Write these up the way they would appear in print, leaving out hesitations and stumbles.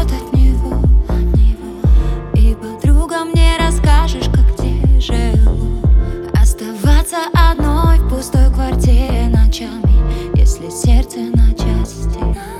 от него, и подругам не расскажешь, как где живу. Оставаться одной в пустой квартире ночами, если сердце на части.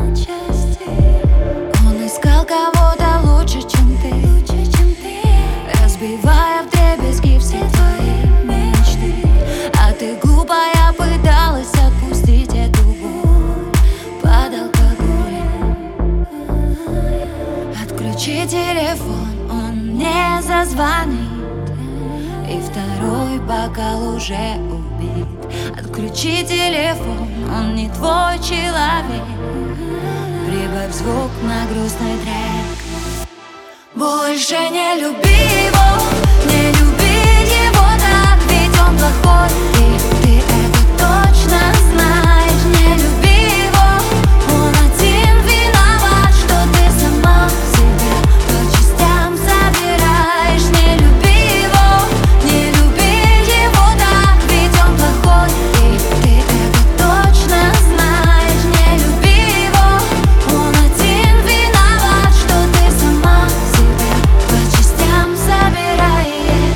Он искал кого-то лучше, чем ты, разбивая вдребезги все твои мечты. А ты, глупая, пыталась отпустить эту боль под алкоголем. Отключи телефон, он не зазвонит, и второй бокал уже убит. Отключи телефон, он не твой человек. Прибавь звук на грустный трек. Больше не люби его, не люби его так, ведь он плохой, и ты это точно знаешь. Не люби его, он один виноват, что ты сама себя по частям собираешь. Не люби его, не люби его так, ведь он плохой, и ты это точно знаешь. Не люби его, он один виноват, что ты сама себя по частям собираешь.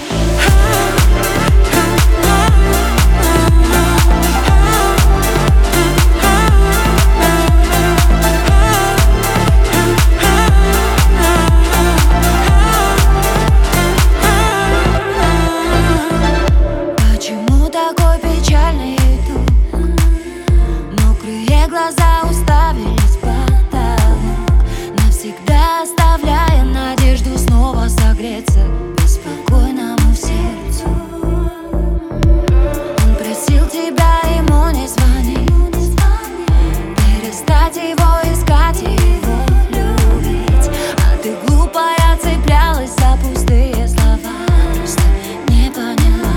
Почему такой печальный итог? Мокрые глаза уставились в потолок, навсегда оставляя надежду снова согреться беспокойному сердцу. Он просил тебя ему не звонить, перестать его искать и его любить. А ты, глупая, цеплялась за пустые слова, просто не поняла.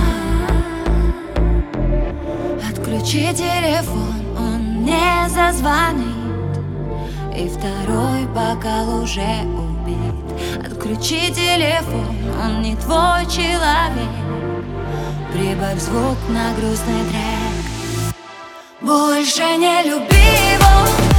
Отключи телефон, он не зазвонит, и второй бокал уже убит. Отключи телефон, он не твой человек. Прибавь звук на грустный трек. Больше не люби его,